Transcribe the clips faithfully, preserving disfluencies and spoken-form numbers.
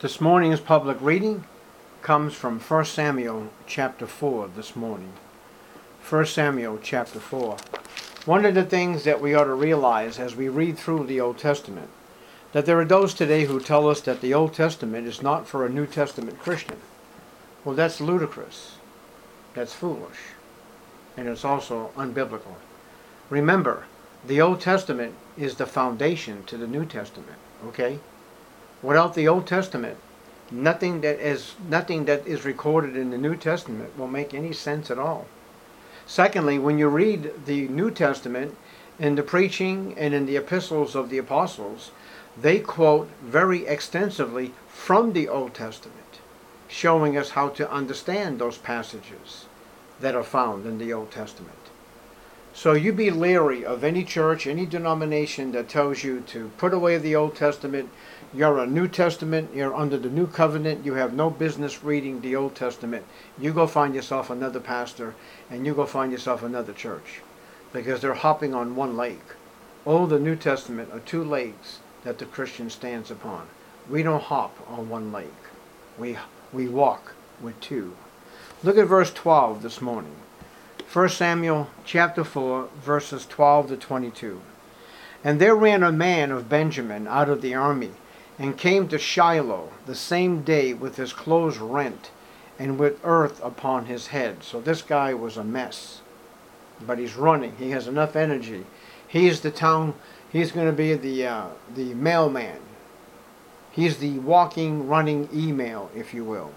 This morning's public reading comes from First Samuel chapter four this morning. First Samuel chapter four. One of the things that we ought to realize as we read through the Old Testament, that there are those today who tell us that the Old Testament is not for a New Testament Christian. Well, that's ludicrous. That's foolish. And it's also unbiblical. Remember, the Old Testament is the foundation to the New Testament, okay? Without the Old Testament, nothing that is nothing that is recorded in the New Testament will make any sense at all. Secondly, when you read the New Testament in the preaching and in the epistles of the apostles, they quote very extensively from the Old Testament, showing us how to understand those passages that are found in the Old Testament. So you be leery of any church, any denomination that tells you to put away the Old Testament. You're a New Testament, you're under the New Covenant, you have no business reading the Old Testament. You go find yourself another pastor, and you go find yourself another church, because they're hopping on one lake. All the New Testament are two lakes that the Christian stands upon. We don't hop on one lake. We, we walk with two. Look at verse twelve this morning. First Samuel chapter four, verses twelve to twenty-two. And there ran a man of Benjamin out of the army, and came to Shiloh the same day with his clothes rent, and with earth upon his head. So this guy was a mess. But he's running. He has enough energy. He's the town, he's going to be the, uh, the mailman. He's the walking, running email, if you will.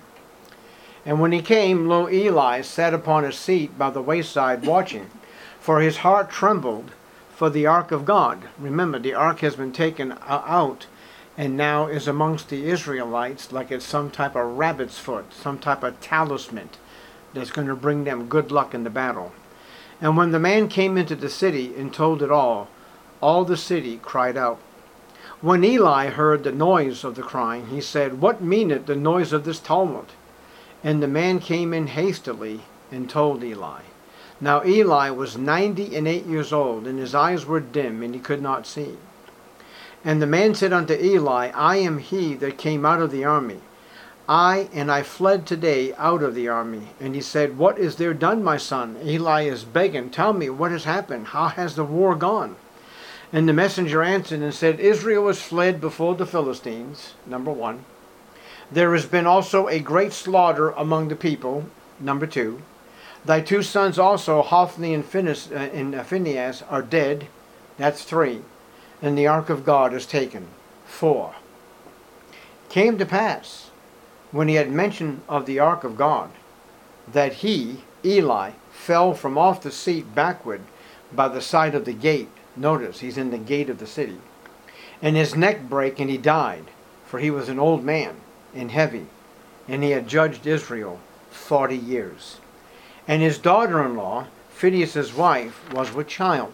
And when he came, lo, Eli sat upon a seat by the wayside watching, for his heart trembled for the ark of God. Remember, the ark has been taken out and now is amongst the Israelites like it's some type of rabbit's foot, some type of talisman that's going to bring them good luck in the battle. And when the man came into the city and told it all, all the city cried out. When Eli heard the noise of the crying, he said, What meaneth the noise of this tumult? And the man came in hastily and told Eli. Now Eli was ninety and eight years old, and his eyes were dim, and he could not see. And the man said unto Eli, I am he that came out of the army. I, and I fled today out of the army. And he said, What is there done, my son? Eli is begging, Tell me, what has happened? How has the war gone? And the messenger answered and said, Israel has fled before the Philistines, number one. There has been also a great slaughter among the people, number two. Thy two sons also, Hophni and Phinehas, uh, and Phinehas, are dead, that's three. And the ark of God is taken, four. Came to pass, when he had mentioned of the ark of God, that he, Eli, fell from off the seat backward by the side of the gate. Notice, he's in the gate of the city. And his neck brake, and he died, for he was an old man and heavy, and he had judged Israel forty years. And his daughter-in-law, Phinehas' wife, was with child,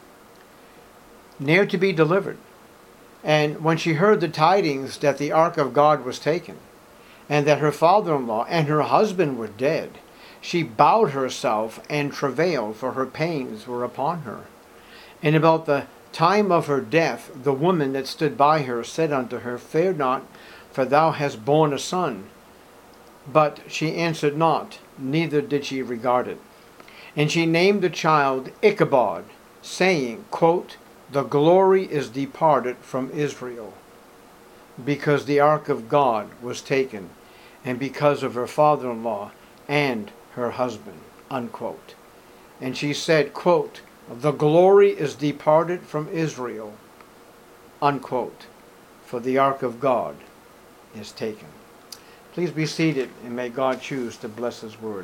near to be delivered. And when she heard the tidings that the ark of God was taken, and that her father-in-law and her husband were dead, she bowed herself and travailed, for her pains were upon her. And about the time of her death, the woman that stood by her said unto her, Fear not, for thou hast borne a son. But she answered not, neither did she regard it. And she named the child Ichabod, saying, quote, The glory is departed from Israel, because the ark of God was taken, and because of her father-in-law and her husband, unquote. And she said, quote, The glory is departed from Israel, unquote, for the ark of God is taken. Please be seated, and may God choose to bless His word.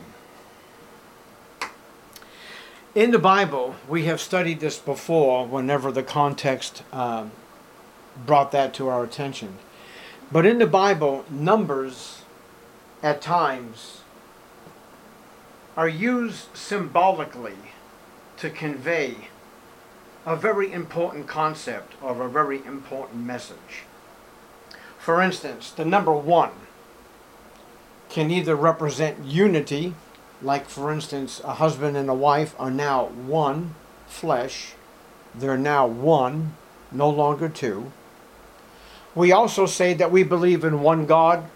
In the Bible, we have studied this before whenever the context uh, brought that to our attention. But in the Bible, numbers at times are used symbolically to convey a very important concept or a very important message. For instance, the number one can either represent unity, like for instance, a husband and a wife are now one flesh. They're now one, no longer two. We also say that we believe in one God,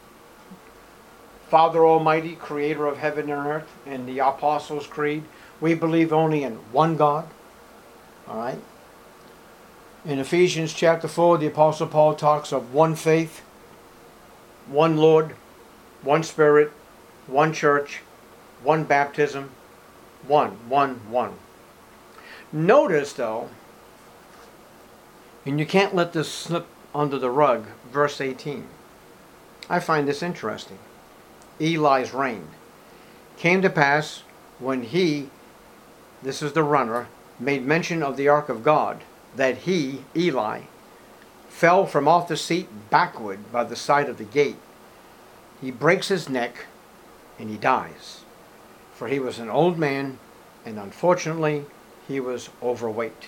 Father Almighty, creator of heaven and earth. In the Apostles' Creed, we believe only in one God. All right? In Ephesians chapter four, the Apostle Paul talks of one faith, one Lord, one Spirit, one church, one baptism, one, one, one. Notice, though, and you can't let this slip under the rug, verse eighteen. I find this interesting. Eli's reign came to pass when he, this is the runner, made mention of the ark of God, that he, Eli, fell from off the seat backward by the side of the gate. He breaks his neck and he dies. For he was an old man, and unfortunately he was overweight.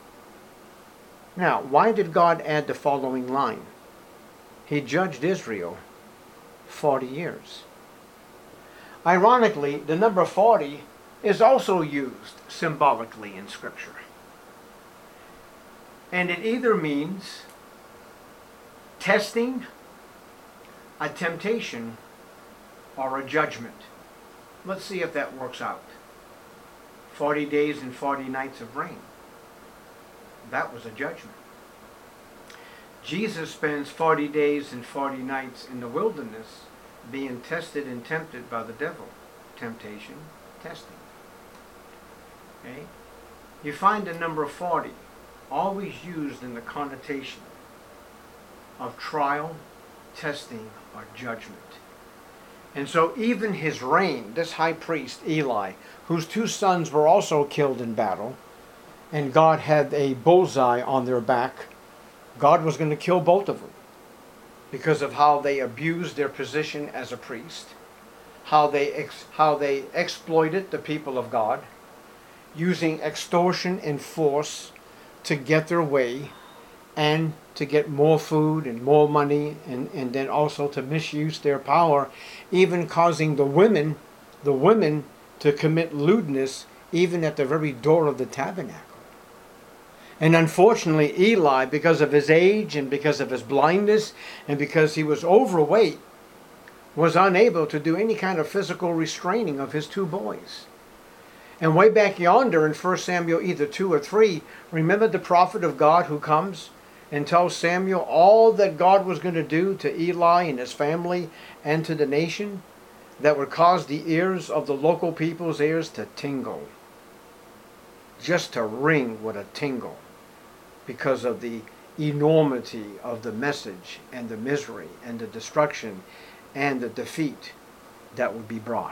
Now, why did God add the following line? He judged Israel forty years. Ironically, the number forty is also used symbolically in Scripture. And it either means testing, a temptation, or a judgment. Let's see if that works out. forty days and forty nights of rain. That was a judgment. Jesus spends forty days and forty nights in the wilderness being tested and tempted by the devil. Temptation, testing. Okay? You find the number forty always used in the connotation of trial, testing, or judgment. And so even his reign, this high priest, Eli, whose two sons were also killed in battle, and God had a bullseye on their back, God was going to kill both of them because of how they abused their position as a priest, how they ex- how they exploited the people of God, using extortion and force to get their way and to get more food and more money, and, and then also to misuse their power, even causing the women, the women to commit lewdness even at the very door of the tabernacle. And unfortunately, Eli, because of his age and because of his blindness and because he was overweight, was unable to do any kind of physical restraining of his two boys. And way back yonder in First Samuel either two or three, remember the prophet of God who comes and tells Samuel all that God was going to do to Eli and his family and to the nation that would cause the ears of the local people's ears to tingle. Just to ring with a tingle because of the enormity of the message and the misery and the destruction and the defeat that would be brought.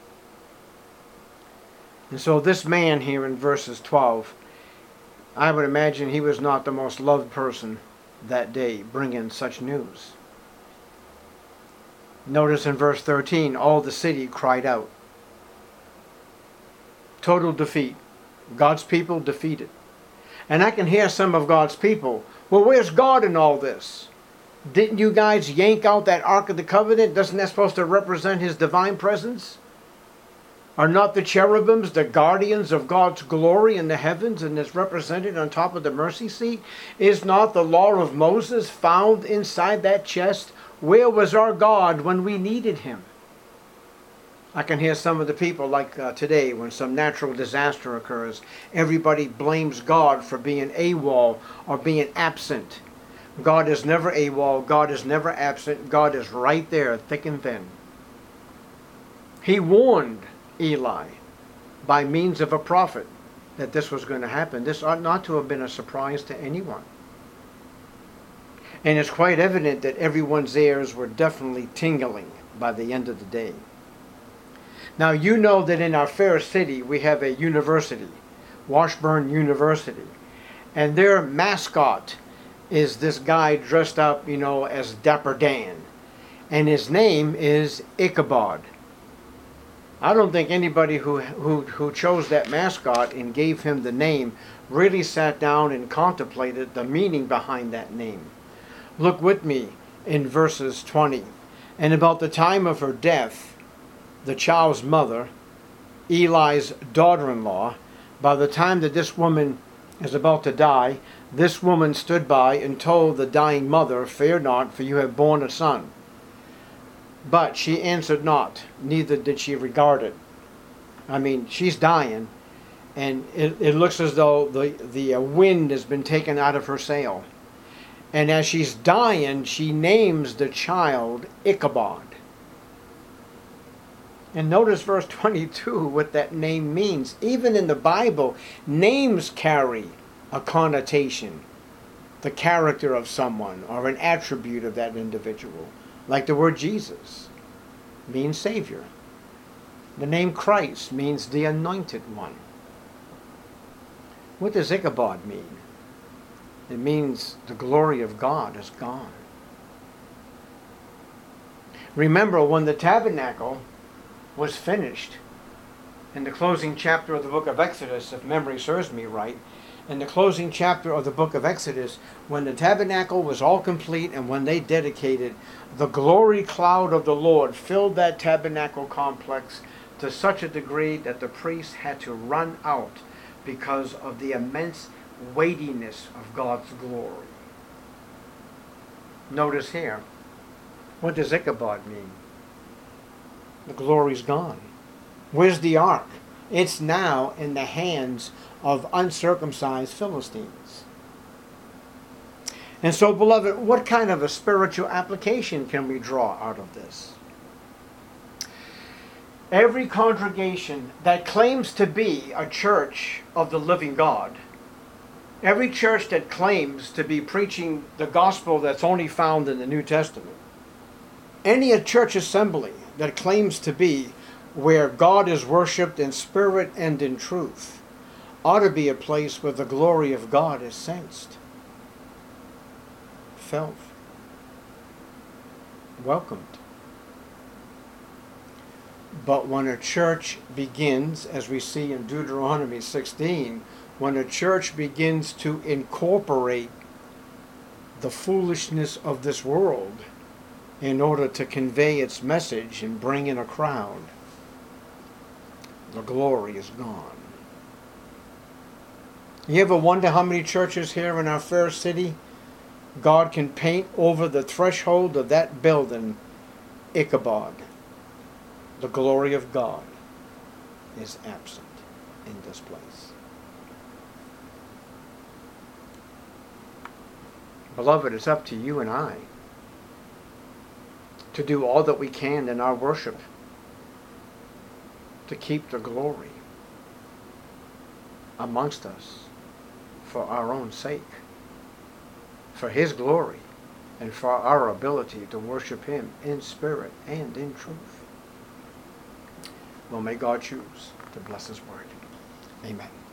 And so this man here in verses twelve, I would imagine he was not the most loved person that day bringing such news. Notice in verse thirteen, all the city cried out. Total defeat. God's people defeated. And I can hear some of God's people, well, where's God in all this? Didn't you guys yank out that Ark of the Covenant? Doesn't that supposed to represent His divine presence? Are not the cherubims the guardians of God's glory in the heavens and is represented on top of the mercy seat? Is not the law of Moses found inside that chest? Where was our God when we needed Him? I can hear some of the people like uh, today when some natural disaster occurs, everybody blames God for being AWOL or being absent. God is never AWOL. God is never absent. God is right there, thick and thin. He warned Eli by means of a prophet that this was going to happen. This ought not to have been a surprise to anyone. And it's quite evident that everyone's ears were definitely tingling by the end of the day. Now you know that in our fair city we have a university, Washburn University, and their mascot is this guy dressed up, you know, as Dapper Dan, and his name is Ichabod. I don't think anybody who, who, who chose that mascot and gave him the name really sat down and contemplated the meaning behind that name. Look with me in verses twenty. And about the time of her death, the child's mother, Eli's daughter-in-law, by the time that this woman is about to die, This woman stood by and told the dying mother, "Fear not, for you have borne a son." But she answered not, neither did she regard it. I mean, she's dying, and it, it looks as though the, the uh, wind has been taken out of her sail. And as she's dying, she names the child Ichabod. And notice verse twenty-two, what that name means. Even in the Bible, names carry a connotation, the character of someone or an attribute of that individual. Like the word Jesus means Savior. The name Christ means the Anointed One. What does Ichabod mean? It means the glory of God is gone. Remember, when the tabernacle was finished, in the closing chapter of the book of Exodus, if memory serves me right, in the closing chapter of the book of Exodus, when the tabernacle was all complete and when they dedicated, the glory cloud of the Lord filled that tabernacle complex to such a degree that the priests had to run out because of the immense weightiness of God's glory. Notice here, what does Ichabod mean? The glory's gone. Where's the ark? It's now in the hands of uncircumcised Philistines. And so, beloved, what kind of a spiritual application can we draw out of this? Every congregation that claims to be a church of the living God, every church that claims to be preaching the gospel that's only found in the New Testament, any church assembly that claims to be where God is worshipped in spirit and in truth, ought to be a place where the glory of God is sensed, felt, welcomed. But when a church begins, as we see in Deuteronomy sixteen, when a church begins to incorporate the foolishness of this world in order to convey its message and bring in a crowd, the glory is gone. You ever wonder how many churches here in our fair city God can paint over the threshold of that building, Ichabod? The glory of God is absent in this place. Beloved, it's up to you and I to do all that we can in our worship to keep the glory amongst us for our own sake, for His glory, and for our ability to worship Him in spirit and in truth. Well, may God choose to bless His word. Amen.